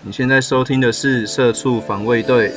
你现在收听的是社畜防卫队。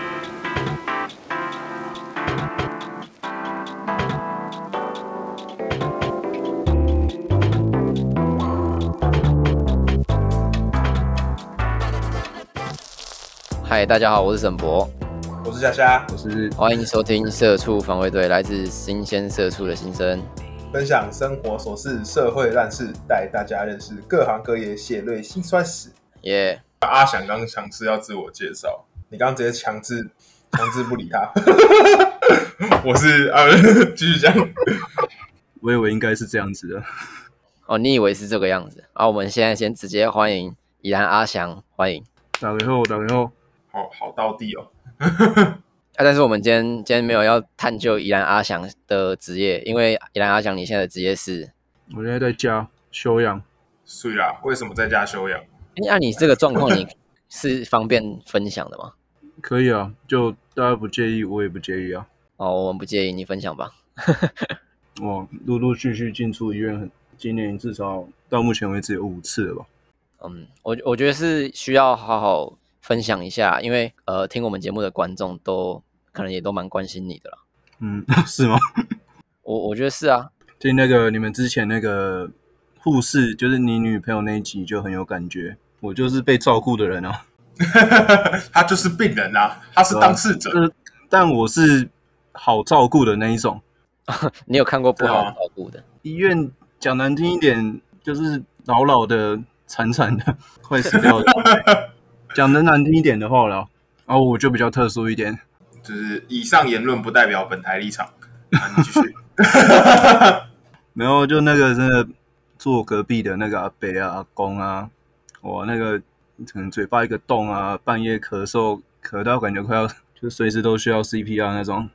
嗨，大家好，我是沈博， 我是夏夏， 欢迎收听社畜防卫队，来自新鲜社畜的心声， 分享生活琐事、社会烂事，带大家认识各行各业血泪辛酸史。 耶、 阿翔刚强势要自我介绍，你刚刚直接强制不理他。我是继续讲。 我以为应该是这样子的。 哦，你以为是这个样子？我们现在先直接欢迎宜兰阿翔，欢迎。 打个后。 好道地哦。 但是我们今天没有要探究宜兰阿翔的职业，因为宜兰阿翔你现在的职业是？ 我现在在家休养。 是啦，为什么在家休养？ 按你这个状况，你是方便分享的吗？ 可以啊，就大家不介意，我也不介意啊。 哦，我们不介意，你分享吧。 我陆陆续续进出医院，今年至少到目前为止有5次了吧。 我觉得是需要好好分享一下，因为听我们节目的观众都可能也都蛮关心你的啦。 是吗？ 我觉得是啊。 听那个你们之前那个护士，就是你女朋友那一集就很有感觉。我就是被照顾的人啊。 他就是病人啊，他是当事者。 但我是好照顾的那一种。 你有看过不好照顾的？ 医院讲难听一点，就是老的、惨的，快死掉的。讲的难听一点的话啦，然后我就比较特殊一点。 就是以上言论不代表本台立场。你继续。 没有，就那个真的坐隔壁的那个阿伯啊、阿公啊，哇，那个可能嘴巴一个洞啊，半夜咳嗽，咳到感觉快要就随时都需要 CPR 那种。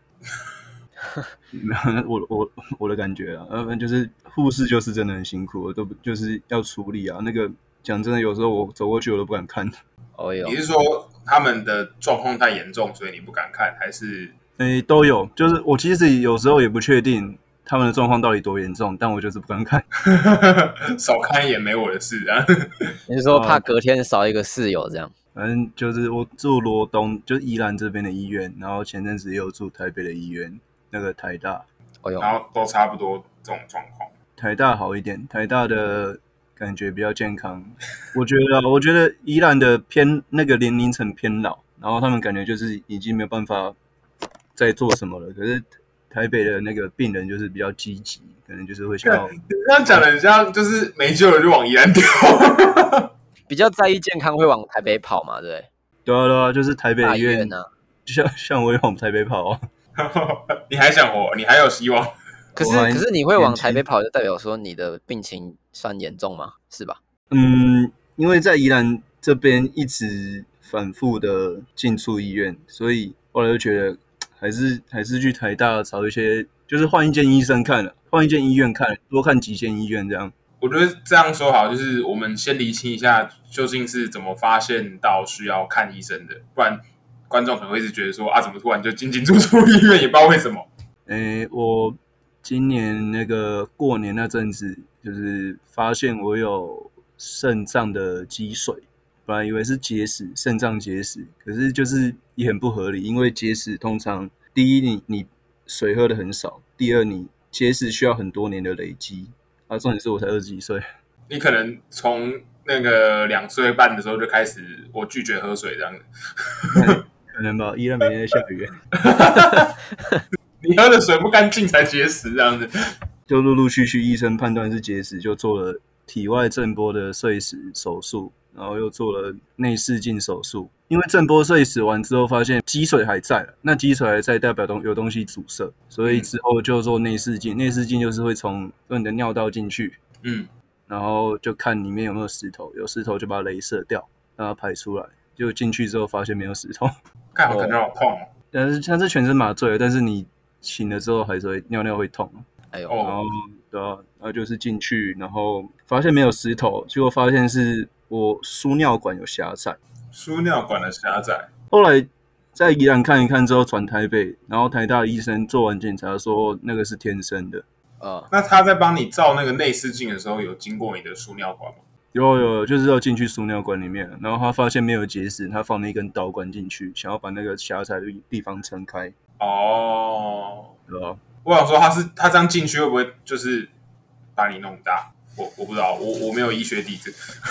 我的感觉啊，就是护士就是真的很辛苦，都就是要处理啊。那个讲真的，有时候我走过去我都不敢看。 你是说他们的状况太严重，所以你不敢看，还是？ 都有，就是我其实有时候也不确定他们的状况到底多严重，但我就是不敢看。 少看一眼没我的事啊。 你是说怕隔天少一个室友这样？ 反正就是我住罗东，就是宜兰这边的医院，然后前阵子也有住台北的医院，那个台大， 然后都差不多这种状况。 台大好一点，台大的感觉比较健康。我觉得宜兰的那个年龄层偏老，然后他们感觉就是已经没有办法再做什么了。可是台北的那个病人就是比较积极，可能就是会想要。 你这样讲的很像，就是没救了就往宜兰丢。 比较在意健康会往台北跑嘛，对不对？ 对啊，就是台北医院啊， 像我也往台北跑啊。 你还想活，你还有希望。 可是你会往台北跑，就代表说你的病情算严重吗？是吧？ 因为在宜兰这边一直反复的进出医院，所以后来就觉得还是去台大找一些，就是换一间医生看了，换一间医院看，多看几间医院这样。 我觉得这样说好，就是我们先厘清一下究竟是怎么发现到需要看医生的，不然观众可能会一直觉得说怎么突然就进出医院，也不知道为什么。 我今年那个过年那阵子，就是发现我有肾脏的积水，本来以为是结石，肾脏结石，可是就是也很不合理，因为结石通常第一你水喝的很少，第二你结石需要很多年的累积。重点是我才20几岁，你可能从那个2岁半的时候就开始，我拒绝喝水这样子。 可能吧，依然每天在下雨。 你喝的水不干净才结石这样子。 就陆陆续续医生判断是结石，就做了体外震波的碎石手术，然后又做了内视镜手术。因为震波碎石完之后发现积水还在，那积水还在代表有东西阻塞，所以之后就做内视镜。内视镜就是会从你的尿道进去，然后就看里面有没有石头，有石头就把它雷射掉，让它排出来。就进去之后发现没有石头， 看好可能好痛哦。 但是它是全身麻醉，但是你醒了之后还是会尿会痛。然后对啊，然后就是进去，然后发现没有石头，结果发现是我输尿管有狭窄。 输尿管的狭窄。 后来在宜兰看一看之后转台北，然后台大医生做完检查说那个是天生的。 那他在帮你照那个内视镜的时候，有经过你的输尿管吗？ 有，就是要进去输尿管里面，然后他发现没有结石，他放了一根导管进去，想要把那个狭窄的地方撑开。 哦， 对吧？ 我想说他这样进去会不会就是把你弄大？我不知道，我没有医学底子，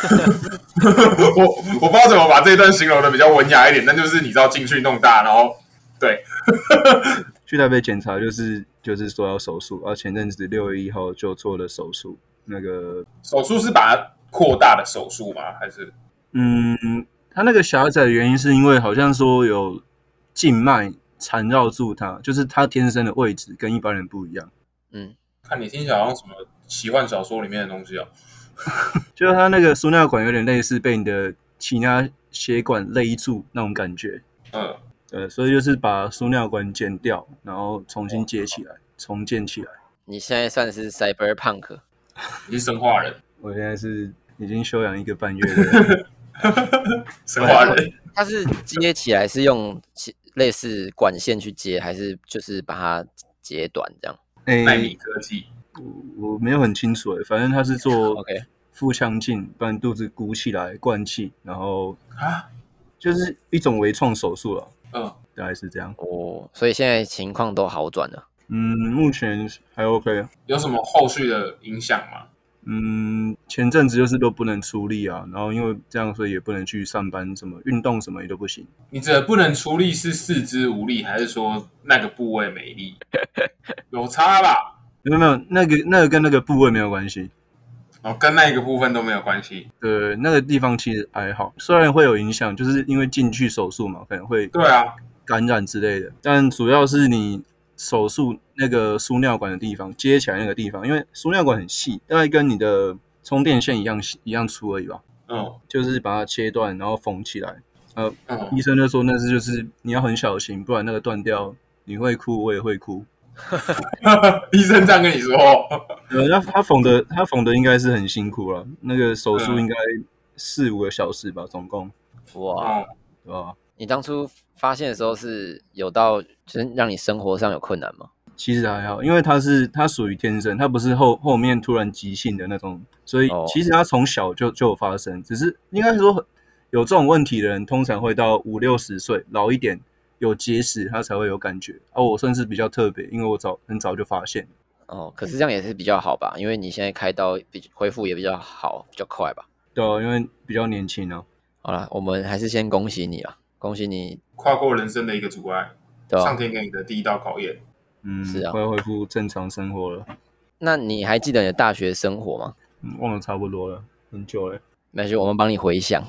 我不知道怎么把这一段形容的比较文雅一点，但就是你知道进去弄大，然后对， 去台北检查就是说要手术，前阵子6月1号就做了手术，那个手术是把它扩大的手术吗？还是他那个狭窄的原因是因为好像说有静脉缠绕住它，就是它天生的位置跟一般人不一样。 看你听起来好像什么奇幻小说里面的东西哦。 就是它那个输尿管有点类似被你的其他血管勒住那种感觉。所以就是把输尿管剪掉，然后重新接起来，重建起来。 你现在算是 cyberpunk， 你是生化人， 我现在是已经休养1个半月的生化人。 它是接起来是用类似管线去接，还是就是把它截短这样？ 奈米科技， 我没有很清楚反正他是做 OK 腹腔镜，把你肚子鼓起来灌气，然后就是一种微创手术了。大概是这样。 所以现在情况都好转了。 目前还 OK。 有什么后续的影响吗？ 前阵子就是都不能出力啊，然后因为这样，所以也不能去上班，什么运动什么也都不行。 你指的不能出力是四肢无力，还是说那个部位没力？有差吧？ 没有，那个跟那个部位没有关系。 跟那一个部分都没有关系。 对，那个地方其实还好，虽然会有影响，就是因为进去手术嘛，可能会感染之类的，但主要是你手术那个输尿管的地方接起来那个地方，因为输尿管很细，大概跟你的充电线一样粗而已吧。就是把它切断，然后缝起来。医生就说那是就是你要很小心，不然那个断掉，你会哭，我也会哭。 医生这样跟你说？ 他缝的应该是很辛苦了，那个手术应该4-5个小时吧，总共。 哇， 对吧？ 你当初发现的时候是有到就是让你生活上有困难吗？ 其实还好，因为它属于天生，它不是后面突然急性的那种，所以其实它从小就有发生，只是应该说有这种问题的人，通常会到50-60岁，老一点有结石，他才会有感觉。我算是比较特别，因为我很早就发现。 可是这样也是比较好吧，因为你现在开刀恢复也比较好，比较快吧。 对啊，因为比较年轻啊。 好啦，我们还是先恭喜你啊，恭喜你跨过人生的一个阻碍， 对吧？ 上天给你的第一道考验。 是啊， 快要恢复正常生活了。 那你还记得你的大学生活吗？ 忘了差不多了，很久了。 没事，我们帮你回想。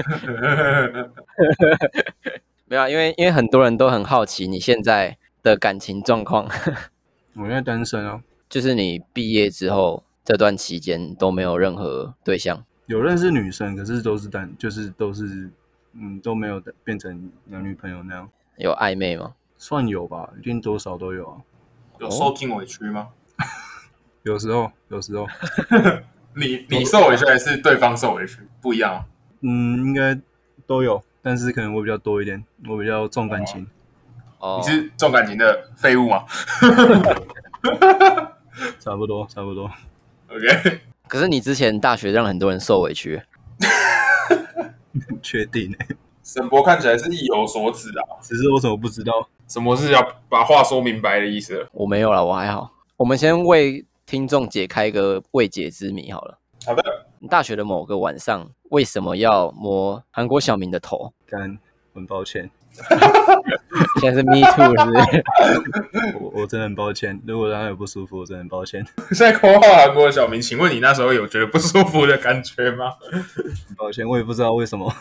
没有啊，因为很多人都很好奇你现在的感情状况。 我现在单身啊。 就是你毕业之后这段期间都没有任何对象？ 有认识女生，可是都是就是都是都没有变成男女朋友那样。 有暧昧吗？ 算有吧，一定多少都有啊。 有受尽委屈吗？ 有时候。 你受委屈还是对方受委屈？不一样。 应该都有，但是可能我比较多一点，我比较重感情。 你是重感情的废物吗？ 差不多。 OK。 可是你之前大学让很多人受委屈。 确定沈博看起来是意有所指啊， 只是我怎么不知道？ 什么是要把话说明白的意思？ 我没有啦，我还好。我们先为听众解开一个未解之谜好了。 好的。 你大学的某个晚上，为什么要摸韩国小明的头？ 很抱歉。 现在是 me too 是不是？ 我真的很抱歉，如果让他有不舒服，我真的很抱歉。 现在括号韩国小明，请问你那时候有觉得不舒服的感觉吗？ 很抱歉，我也不知道为什么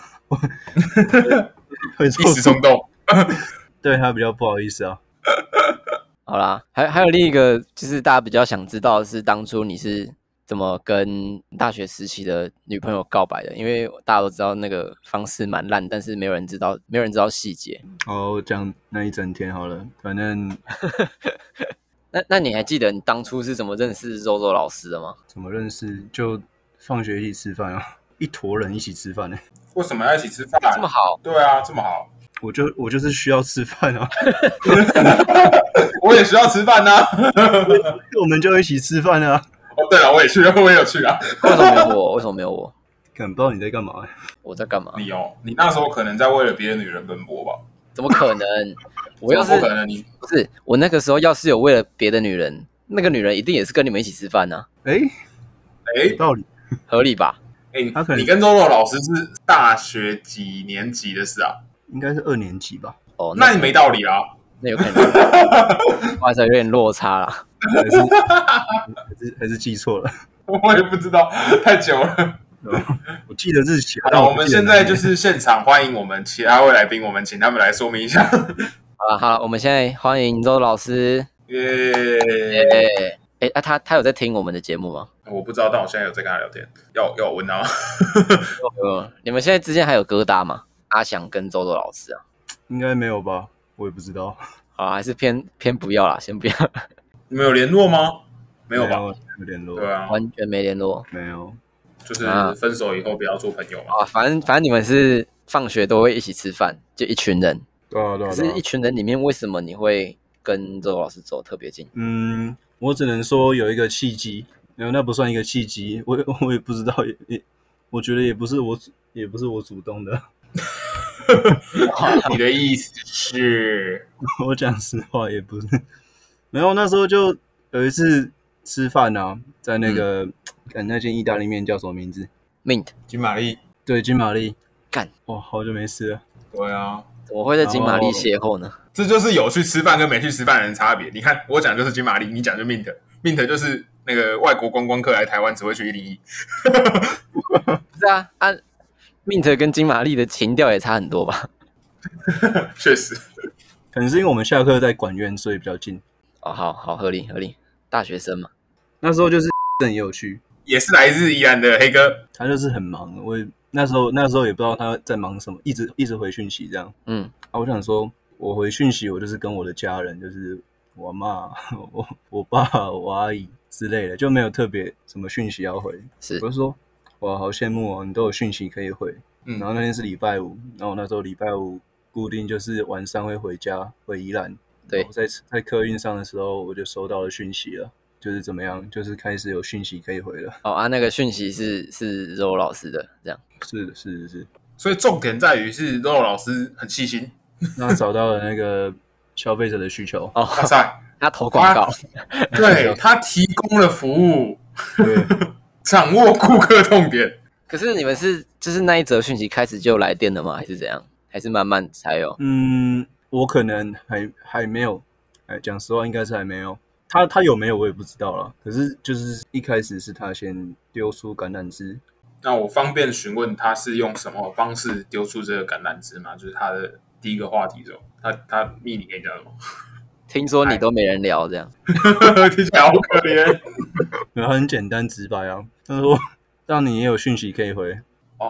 会一时冲动。 对他比较不好意思啊。 好啦，还有另一个就是大家比较想知道的是，当初你是怎么跟大学时期的女朋友告白的？因为大家都知道那个方式蛮烂，但是没有人知道细节。 我讲那一整天好了，反正那你还记得你当初是怎么认识肉肉老师的吗？ 怎么认识？就放学一起吃饭啊，一坨人一起吃饭为什么要一起吃饭？ 这么好？ 对啊，这么好。 我就是需要吃饭啊。 我也需要吃饭啊。 我们就一起吃饭啊。 对了，我也有去啊。 为什么没有我？ 看不知道你在干嘛、 我在干嘛？ 你那时候可能在为了别的女人奔波吧？ 怎么可能？我要是怎么不可能你不是我那个时候要是有为了别的女人，那个女人一定也是跟你们一起吃饭呢、 哎、有道理。 合理吧？ 他可能你跟肉肉老师是大学几年级的事啊？ 应该是2年级吧， 哦， 那你没道理啊！ 那有可能，不好意思，有点落差啦。 还是记错了。 我也不知道，太久了。 我记得日期。 好了，我们现在就是现场欢迎我们其他位来宾，我们请他们来说明一下。 好了，我们现在欢迎周老师。 耶！ 他有在听我们的节目吗？ 我不知道，但我现在有在跟他聊天，要问他吗？ 你们现在之间还有疙瘩吗？阿翔跟周周老师啊， 应该没有吧？我也不知道。 好，还是偏不要啦，先不要。 你们有联络吗？没有吧？ 没有联络。 对啊， 完全没联络。 没有。 就是分手以后不要做朋友嘛。 啊，反正你们是放学都会一起吃饭，就一群人。 对啊。 可是，一群人里面，为什么你会跟周老师走特别近？ 我只能说有一个契机，然后那不算一个契机，我也不知道，我觉得也不是我主动的。 你的意思是？ 我讲实话也不是，没有，那时候就有一次吃饭啊，在那个那间意大利面叫什么名字 ？Mint 金玛丽。 对，金玛丽。 干， 哇，好久没吃了。 对啊， 怎么会在金玛丽邂逅呢？ 这就是有去吃饭跟没去吃饭的人差别。你看，我讲就是金玛丽，你讲就 Mint 就是那个外国观光客来台湾只会去101。 是啊，Mint 跟金玛丽的情调也差很多吧？ 确实， 可能是因为我们下课在管院，所以比较近。 哦，好，合理，大学生嘛。 那时候就是也有去， 也是来自宜兰的黑哥， 他就是很忙，我也那时候也不知道他在忙什么，一直回讯息这样。我想说，我回讯息，我就是跟我的家人，就是我妈、我爸、我阿姨之类的，就没有特别什么讯息要回。 是， 我就说，哇，好羡慕哦，你都有讯息可以回。然后那天是礼拜五，然后那时候礼拜五固定就是晚上会回家回宜兰。 对， 在客运上的时候，我就收到了讯息了。就是怎么样，就是开始有讯息可以回了。 那个讯息是肉老师的，这样。 是。 所以重点在于是肉老师很细心， 那找到了那个消费者的需求。 哇塞， 他投广告， 对他提供了服务， 对， 掌握顾客痛点。 可是你们就是那一则讯息开始就来电了吗？还是怎样？还是慢慢才有？ 我可能还没有，讲实话应该是还没有。他有没有我也不知道啦，可是就是一开始是他先丢出橄榄枝。 那我方便询问他是用什么方式丢出这个橄榄枝吗？就是他的第一个话题中，他密你给你讲什么？ 听说你都没人聊这样， 听起来好可怜。 他很简单直白啊，他说让你也有讯息可以回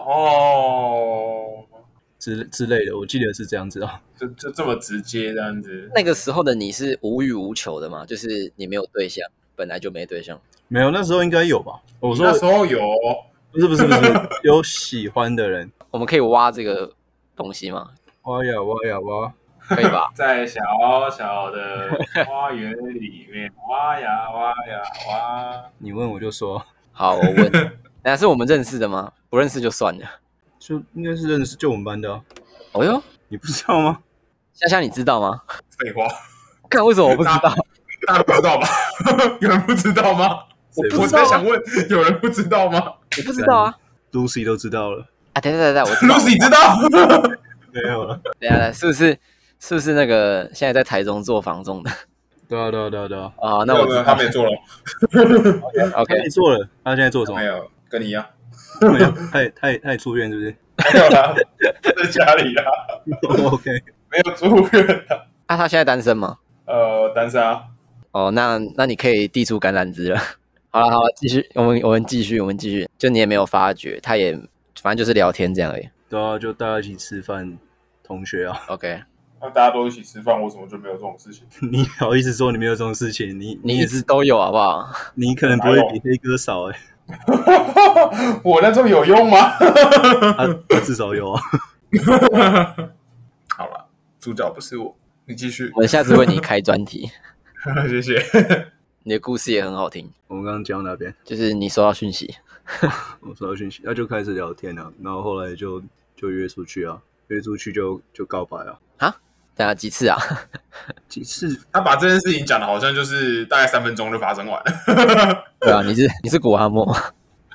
之类的，我记得是这样子啊。 就这么直接这样子。 那个时候的你是无欲无求的嘛？就是你没有对象，本来就没对象。 没有，那时候应该有吧？我说那时候有， 不是，有喜欢的人。 我们可以挖这个东西吗？ 挖呀， 可以吧？ 在小小的花园里面挖呀挖。 你问我就说。 好，我问。那是我们认识的吗？不认识就算了。 就应该是认识，就我们班的啊。 哦哟， 你不知道吗？ 夏夏，你知道吗？ 废话， 看为什么我不知道？ 大家不知道吧？有人不知道吗？我在想问，有人不知道吗？ 我不知道啊。 Lucy 都知道了啊！等，我知道。 Lucy 知道？ 没有了。 等一下，是不是那个现在在台中做房仲的？ 对啊。 啊，那我知道他没做了。 OK， 他没做了。他现在做什么？ 没有，跟你一样。 没有，他出院是不是？ 没有啦，在家里啦。 OK， 没有出院啦。 他现在单身吗？ 单身啊。 哦，那你可以递出橄榄枝了。好了，继续，我们继续。就你也没有发觉，他也反正就是聊天这样而已。 对啊，就大家一起吃饭，同学啊。 OK， 那大家都一起吃饭，为什么就没有这种事情？ 你好意思说你没有这种事情？你一直都有好不好？ 你可能不会比黑哥少我那时候有用吗？ 他至少有啊。 好了，主角不是我，你继续。 我们下次为你开专题。 谢谢。 你的故事也很好听。 我们刚刚讲到哪边？ 就是你收到讯息， 我收到讯息，那就开始聊天啊，然后后来就约出去啊，约出去就告白啊。 啊？等下几次啊？ 几次？ 他把这件事情讲的好像就是大概3分钟就发生完了。 对啊，你是古阿莫吗？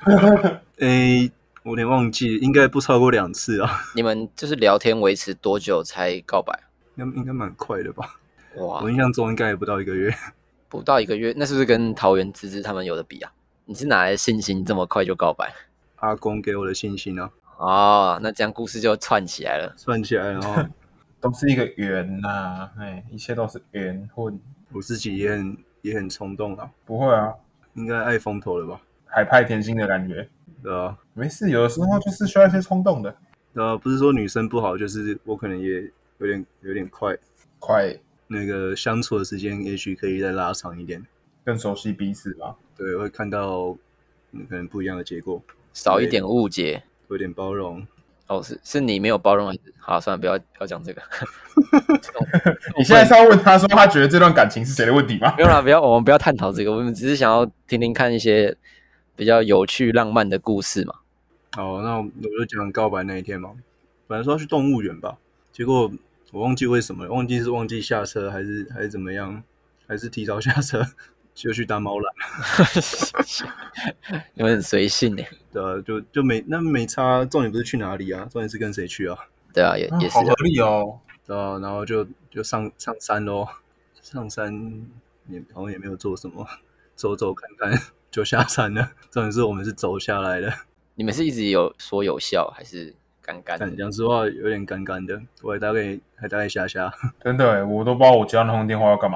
我有点忘记，应该不超过2次啊。 你们就是聊天维持多久才告白？ 应该蛮快的吧？ 哇， 我印象中应该也不到1个月。 不到1个月，那是不是跟桃园芝芝他们有的比啊？你是哪来的信心这么快就告白？ 阿公给我的信心啊。 哦，那这样故事就串起来了。 串起来，然后都是一个缘呐，一切都是缘分。 我自己也很冲动啊。 不会啊， 应该爱风头了吧？ 海派甜心的感觉。 对啊， 没事，有的时候就是需要一些冲动的。 对啊，不是说女生不好，就是我可能也有点快，那个相处的时间也许可以再拉长一点， 更熟悉彼此吧。 对，会看到可能不一样的结果， 少一点误解， 有点包容。 哦，是你没有包容还是？好，算了，不要讲这个。 你现在是要问他说他觉得这段感情是谁的问题吗？ 没有啦，我们不要探讨这个，我们只是想要听听看一些比较有趣浪漫的故事嘛。 好，那我就讲告白那一天嘛。本来说要去动物园吧，结果我忘记为什么了，忘记下车还是怎么样，还是提早下车就去打猫缆。 你们很随性耶。 对啊，就没差，重点不是去哪里啊，重点是跟谁去啊。 对啊，也是好合理哦。 对啊，然后就上山咯，上山好像也没有做什么，走看看就下山了。重点是我们是走下来的。 你们是一直有说有笑还是干干的？ 讲实话有点干干的，我还大概瞎瞎。 真的耶，我都不知道我接到那通电话要干嘛。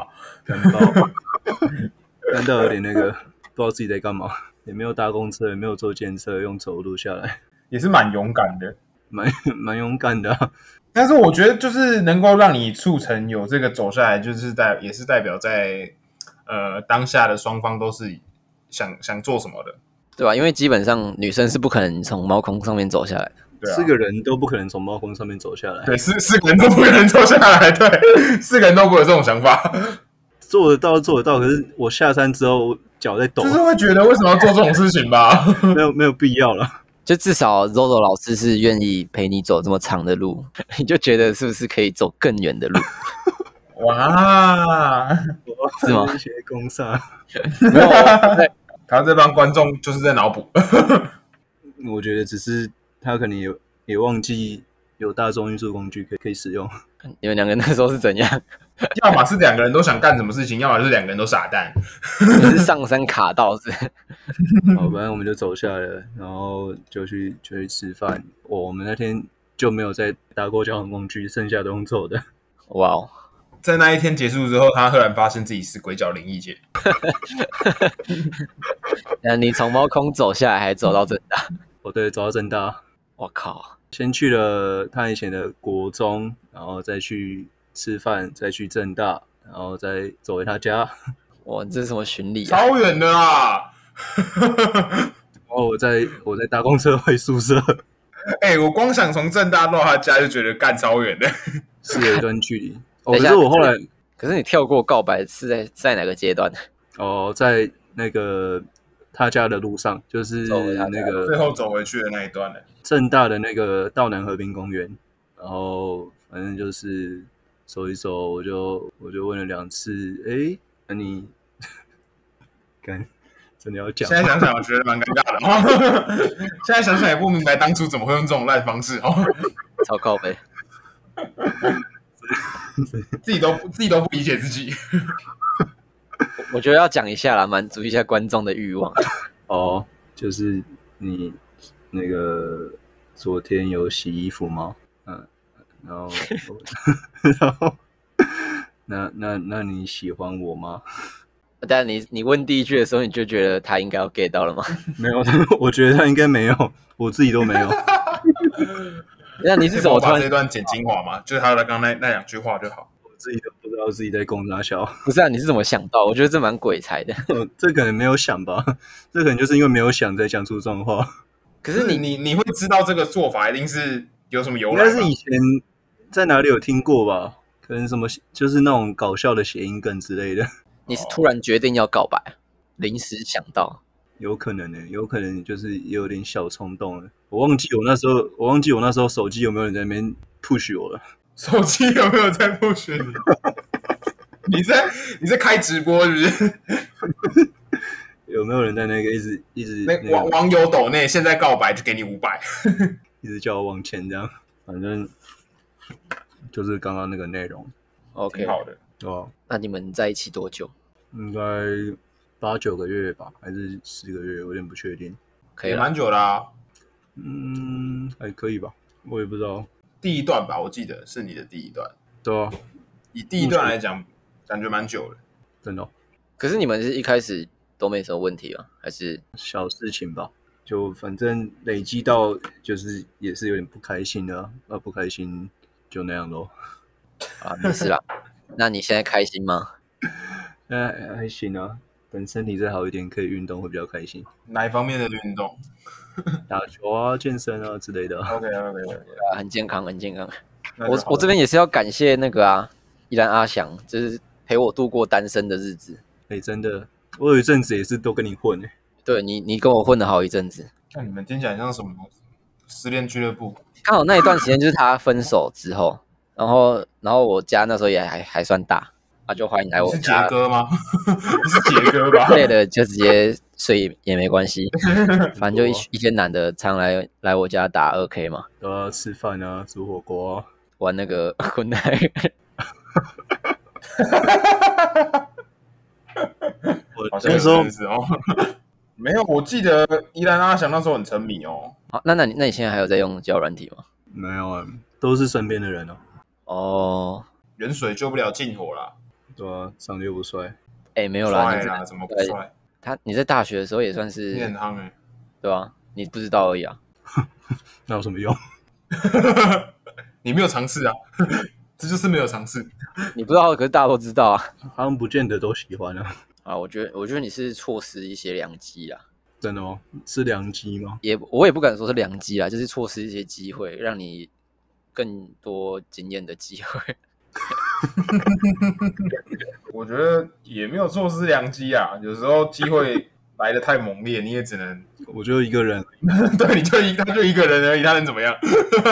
干到有点那个，不知道自己在干嘛，也没有搭公车，也没有坐电车，用走路下来， 也是蛮勇敢的， 蛮勇敢的啊。 但是我觉得就是能够让你促成有这个走下来，就是也是代表在当下的双方都是想做什么的， 对吧？因为基本上女生是不可能从猫空上面走下来的。 对啊， 4个人都不可能从猫空上面走下来。 对，四个人都不可能走下来，对，4个人都不会有这种想法， 做得到，可是我下山之后脚在抖， 就是会觉得为什么要做这种事情吧？ 没有必要了。 就至少 Zozo 老师是愿意陪你走这么长的路，你就觉得是不是可以走更远的路？ 哇， 是吗？ 一些攻杀， 没有， 他这帮观众就是在脑补。 我觉得只是他可能也忘记有大众运输工具可以使用。 你们2个那时候是怎样？ 要么是2个人都想干什么事情，要么是2个人都傻蛋。 你是上山卡到是？ 好，反正我们就走下来了，然后就去吃饭。我们那天就没有再搭过交通工具，剩下都用走的。 哇哦！ 在那一天结束之后，他赫然发现自己是鬼脚灵异姐。 那你从猫空走下来，还走到正大？ 哦，对，走到正大。 我靠！ 先去了他以前的国中，然后再去吃饭，再去正大，然后再走回他家。 哇，这是什么巡礼啊？ 超远的啦！ 然后我再搭公车回宿舍。 我光想从正大到他家就觉得干超远的， 是有一段距离。 等一下可是我后来可是你跳过告白是在哪个阶段？ 在那个他家的路上，就是那个最后走回去的那一段了。 正大的那个道南河滨公园，然后反正就是走一走，我就问了2次，那你干真的要讲吗？ 现在想想，我觉得蛮尴尬的哦。现在想想也不明白当初怎么会用这种烂方式哦。 超靠北。 自己都不理解自己。 我觉得要讲一下啦，满足一下观众的欲望。 哦，就是你那个昨天有洗衣服吗？然后那你喜欢我吗？ 但你问第一句的时候，你就觉得他应该要 get 到了吗？ 没有，我觉得他应该没有，我自己都没有。 那你是怎么突把然这段剪精华嘛？就是他的刚刚那2句话就好。 我自己都不知道自己在攻啥小。 不是啊？你是怎么想到？我觉得这蛮鬼才的。 这可能没有想吧，这可能就是因为没有想才讲出这种话。 可是你会知道这个做法一定是有什么由来吧？ 应该是以前在哪里有听过吧？可能什么就是那种搞笑的谐音梗之类的。 你是突然决定要告白，临时想到？ 有可能有可能就是也有点小冲动了。我忘记我那时候手机有没有人在那边 push 我了。 手机有没有在 push 你？你在开直播是不是？ 有没有人在那个一直网友抖内现在告白就给你500， 一直叫我往前这样？反正就是刚刚那个内容。 OK， 挺好的。 对吧？ 那你们在一起多久？ 应该8、9个月吧，还是10个月，我有点不确定。 也可以了， 蛮久啦、 还可以吧，我也不知道。 第一段吧，我记得是你的第一段。 对啊， 以第一段来讲，感觉蛮久的。 真的可是你们是一开始都没什么问题啊？还是小事情吧，就反正累积到就是也是有点不开心的啊，不开心就那样咯。 啊？没事啦。那你现在开心吗？ 还行啊，等身体再好一点，可以运动会比较开心， 哪一方面的运动打球啊、健身啊之类的。 ？OK， 很健康，很健康。 那就好我这边也是要感谢那个啊，依然阿翔，就是陪我度过单身的日子。 真的，我有一阵子也是都跟你混对你跟我混了好一阵子， 那你们听起来像什么失恋俱乐部？ 刚好那一段时间就是他分手之后，然后我家那时候也还算大，就欢迎来你是我家杰哥吗？你是杰哥吧？ 累了就直接睡也没关系，反正就一些男的常来我家打2K 嘛， 都要吃饭啊，煮火锅啊。 玩那个混蛋。 好像那时候是哦。没有，我记得依兰阿翔那时候很沉迷哦。 好，那你现在还有在用交友软体吗？ 没有啊，都是身边的人哦。 哦， 远水救不了近火啦。 对啊，长得又不帅， 没有啦， 帅啦，怎么不帅？ 你在大学的时候也算你是很夯对吧？你不知道而已啊。 那有什么用？ 你没有尝试啊，这就是没有尝试。 你不知道，可是大家都知道啊。 他们不见得都喜欢啊。 啊，我觉得你是错失一些良机啦， 真的吗？是良机吗？ 我也不敢说是良机啦，就是错失一些机会，让你更多经验的机会。 我觉得也没有错失良机啊，有时候机会来得太猛烈，你也只能我就一个人， 对，他就一个人而已，他能怎么样？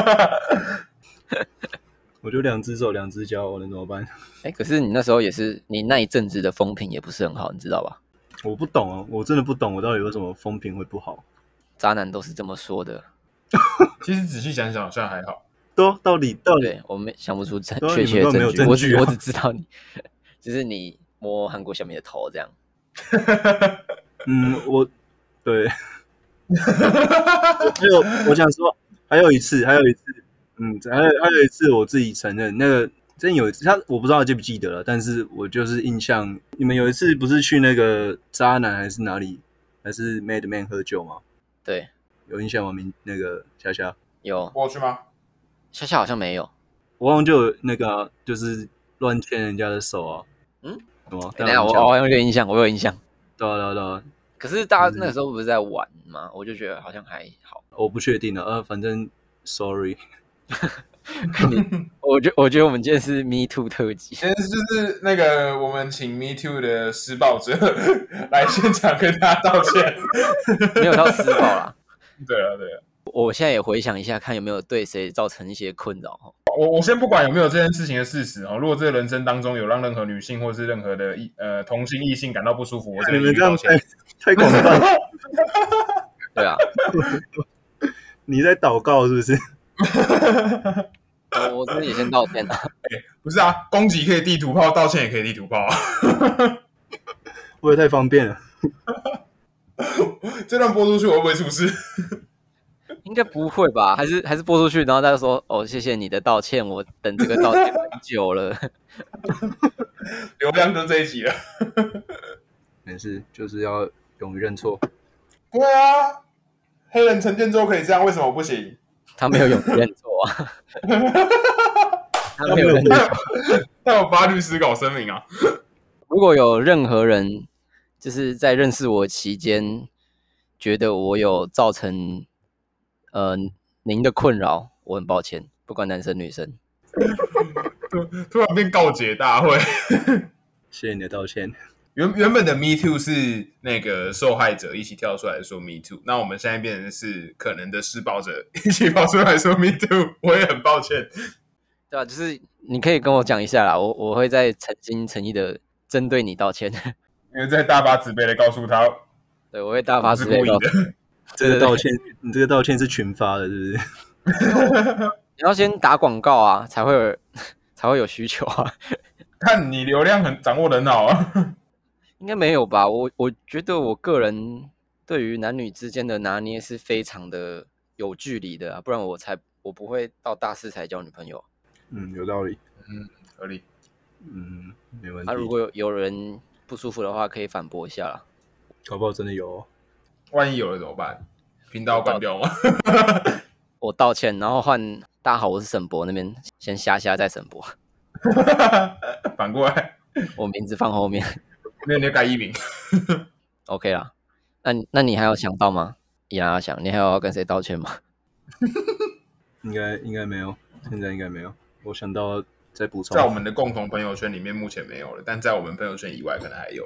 我就2只手2只脚，我能怎么办？ 可是你那时候也是，你那一阵子的风评也不是很好，你知道吧？ 我不懂啊，我真的不懂，我到底为什么风评会不好？ 渣男都是这么说的。 其实仔细想想，好像还好。 到底， 对，我们想不出对啊确切的你们根本没有证据， 证据啊我只知道你，就是你摸韩国小米的头这样。 我对，我想说，还有一次，还有一次，我自己承认，那个真有一次，我不知道他记不记得了，但是我就是印象，你们有一次不是去那个渣男还是哪里，还是 Mad Man 喝酒吗？ 对， 有印象吗？那个夏夏， 有我去吗？ 夏夏好像没有。 我好像就有那个啊、就是乱牵人家的手啊，什么？ 等一下我好像有点印象，我有印象。 对啊， 可是大家那个时候不是在玩吗？我就觉得好像还好。 我不确定了，反正 sorry。 我觉得我们今天是 Me Too 特辑， 今天就是那个我们请 Me Too 的施暴者来现场跟他道歉。 没有到施暴啦。 对啊， 我现在也回想一下，看有没有对谁造成一些困扰。 我先不管有没有这件事情的事实哦，如果这个人生当中有让任何女性或是任何的同性异性感到不舒服，我这边一律道歉。 太广泛了。 对啊， 你在祷告是不是？ 我这边也先道歉啊。 不是啊，攻击可以地图炮，道歉也可以地图炮啊。 会不会太方便了？ 这段播出去我会不会出事？ 应该不会吧？还是播出去，然后大家说哦，谢谢你的道歉，我等这个道歉很久了。 流量就这一集了。 没事，就是要勇于认错。 对啊，黑人陈建州可以这样，为什么不行？ 他没有勇气认错啊。他没有认错。 他有发律师稿声明啊。 如果有任何人就是在认识我期间，觉得我有造成您的困扰，我很抱歉，不管男生女生。 突然变告解大会。 谢谢你的道歉。 原本的 Me Too 是那个受害者一起跳出来说 Me Too， 那我们现在变成是可能的施暴者一起跑出来说 Me Too， 我也很抱歉。 对啊，就是你可以跟我讲一下啦，我会再诚心诚意的针对你道歉。 因为在大发慈悲的告诉他， 对，我会大发慈悲的。 这个道歉，你这个道歉是群发的，是不是？ 你要先打广告啊，才会有需求啊。 看你流量掌握得很好啊。 应该没有吧？我觉得我个人对于男女之间的拿捏是非常的有距离的啊，不然我不会到大四才交女朋友。 有道理。 合理。 没问题。 如果有人不舒服的话，可以反驳一下啦。 搞不好真的有哦。 万一有了怎么办？频道关掉吗？ 我道歉，然后换大家好，我是沈博那边先瞎再沈博。 反过来， 我名字放后面。 没有，你就改艺名。 OK 啦。那你还有想到吗？依然要想，你还有要跟谁道歉吗？ 应该没有，现在应该没有。我想到再补充， 在我们的共同朋友圈里面目前没有了，但在我们朋友圈以外可能还有。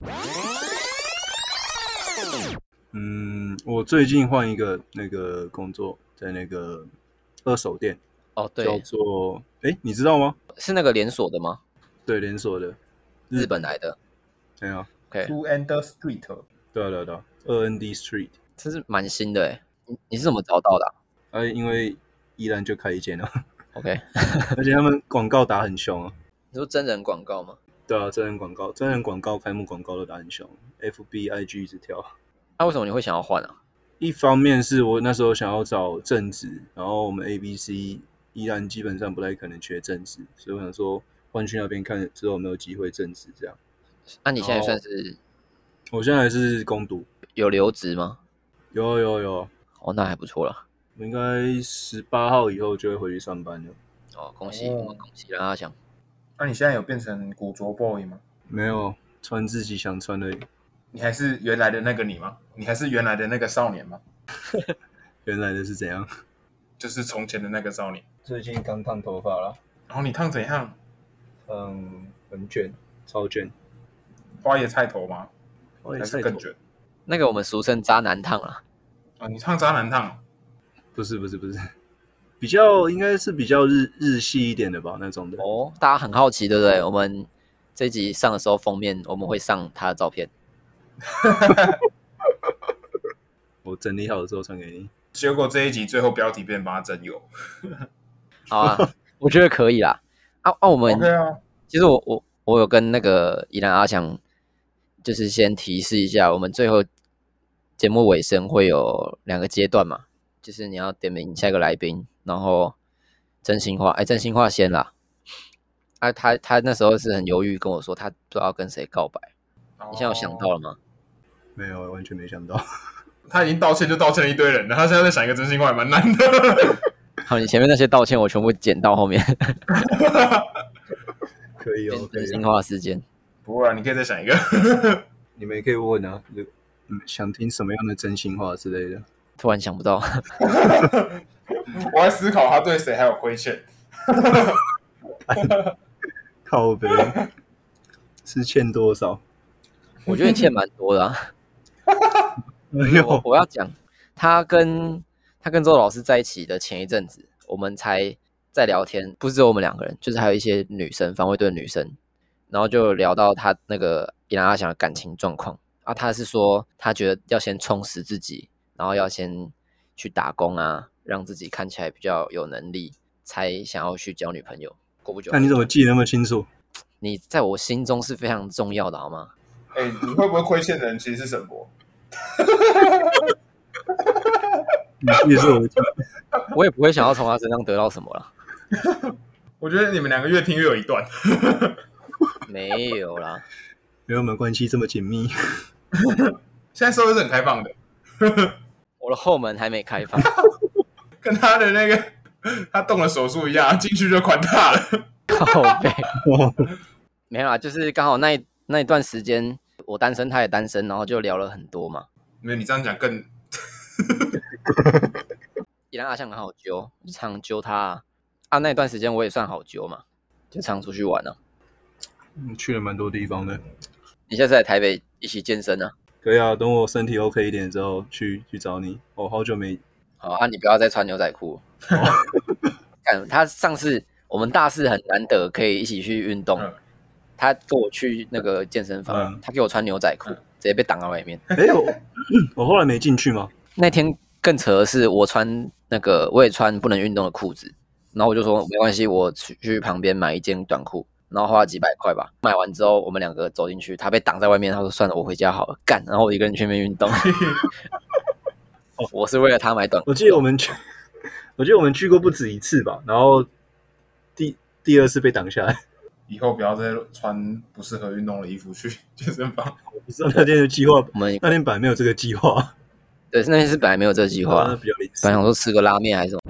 我最近换一个那个工作，在那个二手店。 哦，对， 叫做你知道吗？ 是那个连锁的吗？ 对，连锁的， 日本来的。 对啊 OK， Two and Street。 对啊，2ND Street。 这是蛮新的诶。你是怎么找到的因为依然就开一间了。 OK， 而且他们广告打很凶啊。 你说真人广告吗？ 对啊，真人广告、开幕广告都打很凶 ，FB、IG 一直跳。 那为什么你会想要换啊？ 一方面是我那时候想要找正职，然后我们 ABC 依然基本上不太可能缺正职，所以我想说换去那边看之后有没有机会正职这样。 那你现在算是我现在还是工读， 有留职吗？ 有。 哦，那还不错了。 我应该18号以后就会回去上班了。 哦，恭喜让阿翔。 那你现在有变成古着 boy 吗？ 没有，穿自己想穿的。 你还是原来的那个你吗？你还是原来的那个少年吗？ 原来的是怎样？ 就是从前的那个少年。 最近刚烫头发了。 然后你烫怎样？ 很卷，超卷。 花椰菜头吗？ 还是更卷？ 那个我们俗称渣男烫啦。 你烫渣男烫？ 不是，比较应该是比较日系一点的吧，那种的。 哦，大家很好奇，对不对？我们这一集上的时候，封面我们会上他的照片。 我整理好的时候传给你。 结果这一集最后标题变帮他真有。 好啊，我觉得可以啦。我们 OK 啊。 其实我有跟那个宜兰阿强，就是先提示一下，我们最后节目尾声会有2个阶段嘛，就是你要点名下一个来宾，然后真心话，真心话先啦。他那时候是很犹豫跟我说，他不知道跟谁告白。你现在有想到了吗？ 没有，完全没想到。 他已经道歉就道歉了一堆人了，他现在在想一个真心话也蛮难的。 好，你前面那些道歉我全部剪到后面。 可以哦， 真心话时间。 不会啊，你可以再想一个。 你们也可以问啊，想听什么样的真心话之类的。 突然想不到。 我在思考他对谁还有亏欠。 靠北是欠多少？ 我觉得你欠蛮多的啊。我要讲，他跟周老师在一起的前一阵子，我们才在聊天，不是只有我们2个人，就是还有一些女生，防卫队的女生，然后就聊到他那个宜兰阿翔的感情状况啊。他是说，他觉得要先充实自己，然后要先去打工啊，让自己看起来比较有能力，才想要去交女朋友。过不久， 那你怎么记得那么清楚？ 你在我心中是非常重要的，好吗？ 你会不会亏欠的人其实是沈博？ 你也是我的记我也不会想要从他身上得到什么啦。 我觉得你们2个越听越有一段。 没有啦， 没有，我们关系这么紧密。 现在社会是很开放的。 我的后门还没开放。 跟他的那个他动了手术一样，进去就宽大了。 靠背。没有啦，就是刚好那一段时间我单身，他也单身，然后就聊了很多嘛。 没有，你这样讲更。 宜兰阿翔很好揪，常揪他啊。那一段时间我也算好揪嘛，就常出去玩啊。 去了蛮多地方的。 你下次来台北一起健身啊？ 可以啊，等我身体 OK 一点之后去找你。我好久没好啊，你不要再穿牛仔裤。看他上次我们大四很难得可以一起去运动，他跟我去那个健身房，他给我穿牛仔裤，直接被挡在外面。 我后来没进去吗？ 那天更扯的是，我也穿不能运动的裤子，然后我就说没关系，我去旁边买一件短裤，然后花了几百块吧。买完之后，我们2个走进去，他被挡在外面，他说算了，我回家好了，干。然后我一个人去那边运动。我是为了他买短裤。 我记得我们去过不止一次吧，然后第二次被挡下来。 以后不要再穿不适合运动的衣服去健身房。 我不知道那天的计划， 我们那天本来没有这个计划。 对，那天是本来没有这个计划， 那比较临时。 本来想说吃个拉面还是什么。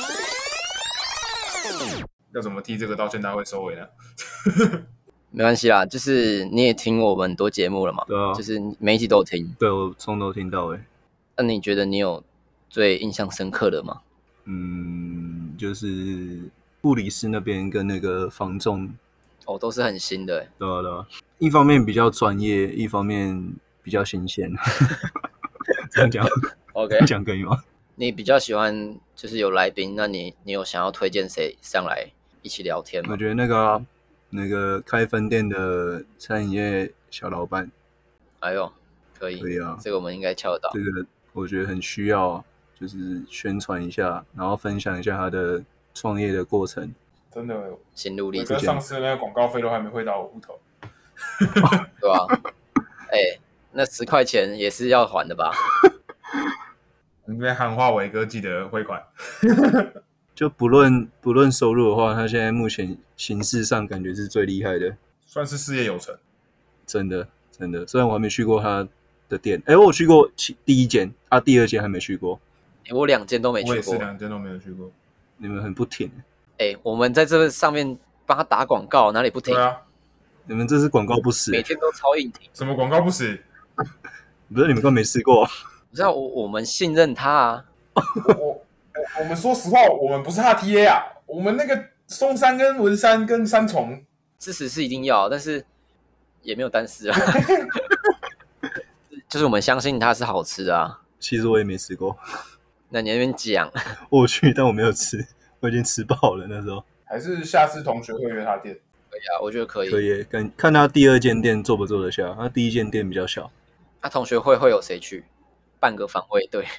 要怎么替这个道歉大会收尾呢？ 没关系啦，就是你也听我们很多节目了嘛， 对啊， 就是每一集都有听。 对，我从头听到尾。 那你觉得你有最印象深刻的吗？ 就是布里斯那边跟那个房仲， 都是很新的。 对啊，一方面比较专业，一方面比较新鲜。这样讲 ，OK， 讲可以吗？ 你比较喜欢就是有来宾，那你有想要推荐谁上来一起聊天吗？ 我觉得那个开分店的餐饮业小老板， 哎呦，可以啊， 这个我们应该敲得到。 这个我觉得很需要，就是宣传一下，然后分享一下他的创业的过程。 真的， 心路历程。 上次那个广告费都还没汇到我户头， 对吧？那10块钱也是要还的吧？ 你被喊话伟哥记得汇款。 就不论收入的话，他现在目前形式上感觉是最厉害的， 算是事业有成。 真的。虽然我还没去过他的店，我有去过第一间，第二间还没去过。 我2间都没去过， 我也是2间都没有去过。 你们很不挺。 我们在这上面帮他打广告，哪里不挺？ 对啊， 你们这是广告不死， 每天都超硬挺。 什么广告不死？ 不是你们根本没试过。 不是我们信任他啊。 我们说实话，我们不是他 TA 啊，我们那个松山跟文山跟三重支持是一定要，但是也没有单事啊。就是我们相信它是好吃的啊。 其实我也没吃过。 那你那边讲， 我去，但我没有吃，我已经吃饱了那时候。 还是下次同学会约他店？ 可以啊，我觉得可以。 可以，看他第2间店做不做得下。他第1间店比较小。 同学会有谁去？半个防卫队。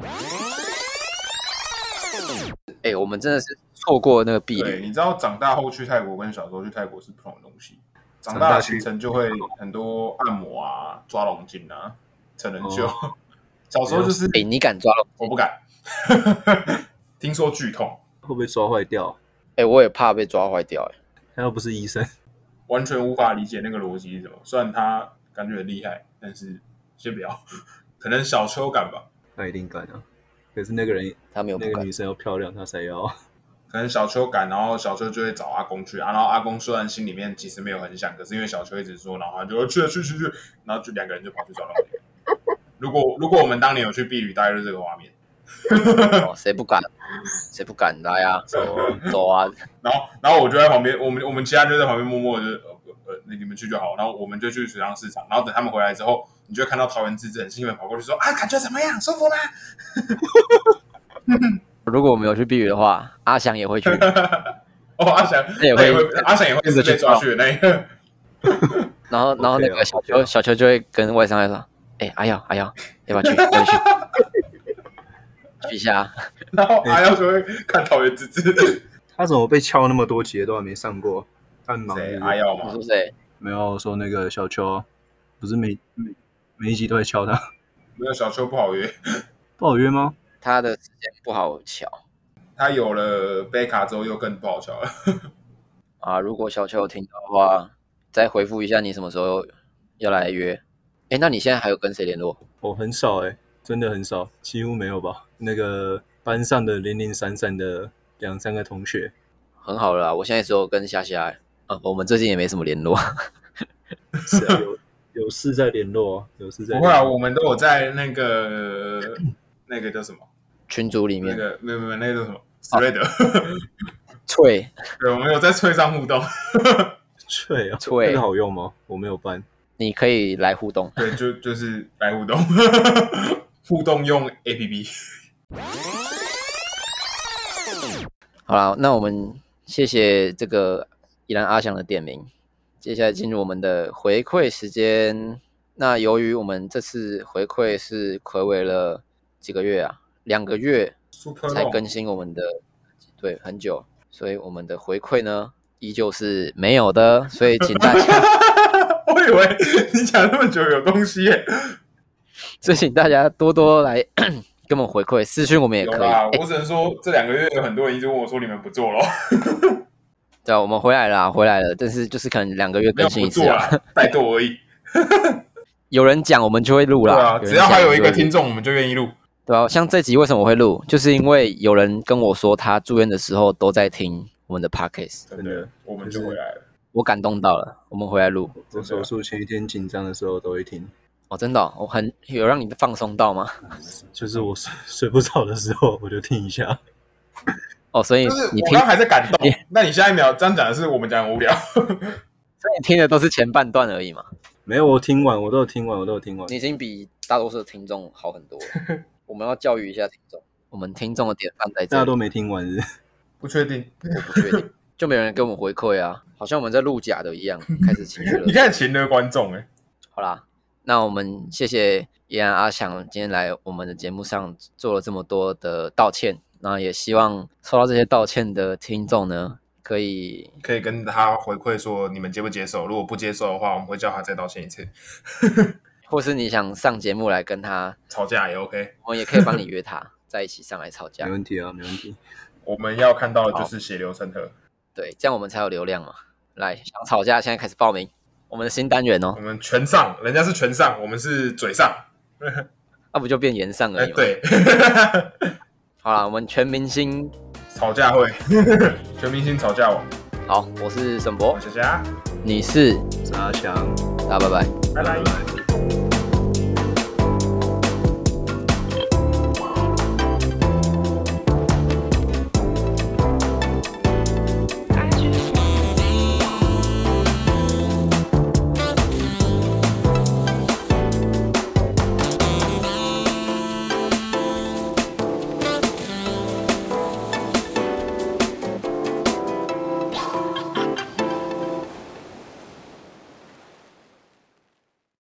我们真的是错过那个避对， 旅。 你知道长大后去泰国跟小时候去泰国是不同的东西。长大的行程就会很多按摩啊、抓龙筋啊、成人秀。小时候就是， 你敢抓龙筋？ 我不敢。听说剧痛， 会不会抓坏掉？ 我也怕被抓坏掉。 他又不是医生， 完全无法理解那个逻辑是什么。虽然他感觉很厉害，但是先不要。可能小秋敢吧？ 他一定敢啊！可是那个人， 他没有不敢。 那个女生要漂亮，他才要。 可能小秋敢，然后小秋就会找阿公去然后阿公虽然心里面其实没有很想，可是因为小秋一直说，然后他就去，然后就2个人就跑去抓龙筋。如果我们当年有去避旅，大概就是这个画面。 谁不敢？谁不敢来啊？走啊！ 然后我就在旁边，我们其他人就在旁边默默的，你们去就好。然后我们就去水上市场，然后等他们回来之后，你就会看到桃园自治很兴奋跑过去说感觉怎么样？舒服吗？ 如果我们有去避雨的话，阿翔也会去。 阿翔也会是被抓去的那一个。 然后那个小秋就会跟外商来说：“阿耀，要不要去？要不要去？去一下。” 然后阿耀就会看桃园自治。 他怎么被敲那么多节都还没上过？他很忙。 阿耀吗？ 你说谁？ 没有，我说那个小秋，不是每一集都在敲他。 没有，小秋不好约。 不好约吗？ 他的时间不好瞧。 他有了贝卡之后又更不好瞧了。 如果小秋有听到的话，再回复一下你什么时候要来约。那你现在还有跟谁联络？ 很少真的很少，几乎没有吧。那个班上的零零散散的2-3个同学。 很好了啦，我现在只有跟夏夏。我们最近也没什么联络。 是啊，有事在联络，有事在联络。 不会啊，我们都有在那个叫什么群组里面。 没有那个叫什么Thread。 脆。 对，我们有在脆上互动。 脆啊， 脆那个好用吗？我没有办。 你可以来互动。 对，就是来互动，互动用 APP。 好了，那我们谢谢这个依然阿翔的点名，接下来进入我们的回馈时间。那由于我们这次回馈是睽违了几个月啊，2个月才更新我们的，对，很久，所以我们的回馈呢依旧是没有的，所以请大家我以为你讲那么久有东西耶， 所以请大家多多来跟我们回馈，私讯我们也可以。 我只能说这2个月有很多人一直问我说你们不做了。 对啊，我们回来了，但是就是可能2个月更新一次啊， 怠惰而已。 有人讲我们就会录啦， 对啊，只要还有一个听众，我们就愿意录。 对啊，像这集为什么我会录，就是因为有人跟我说他住院的时候都在听我们的 podcast， 真的，我们就回来了， 我感动到了，我们回来录。 我手术前一天紧张的时候都会听。 哦，真的哦，我有让你放松到吗？ 就是我睡不着的时候，我就听一下。 哦，所以你听， 我刚刚还在感动，那你下一秒这样讲的是我们讲很无聊， 所以你听的都是前半段而已嘛？ 没有，我听完，我都有听完。 你已经比大多数的听众好很多了。我们要教育一下听众，我们听众的典范在这里。 大家都没听完是不是？ 不确定， 我不确定，就没有人给我们回馈啊，好像我们在录假的一样，开始情绪了。 你看情的观众哎， 好啦，那我们谢谢依然阿翔今天来我们的节目上做了这么多的道歉，那也希望收到这些道歉的听众呢，可以跟他回馈说你们接不接受，如果不接受的话，我们会叫他再道歉一次。 或是你想上节目来跟他吵架也 OK， 我们也可以帮你约他在一起上来吵架。 没问题啊，没问题。 我们要看到的就是血流成河。 对，这样我们才有流量嘛。来，想吵架现在开始报名，我们的新单元哦。 我们全上，人家是全上，我们是嘴上， 那不就变言上而已吗？ 对。 好啦，我们全明星吵架会，全明星吵架王。 好，我是沈博， 我是佳佳， 你是阿翔， 大家拜拜。 拜拜。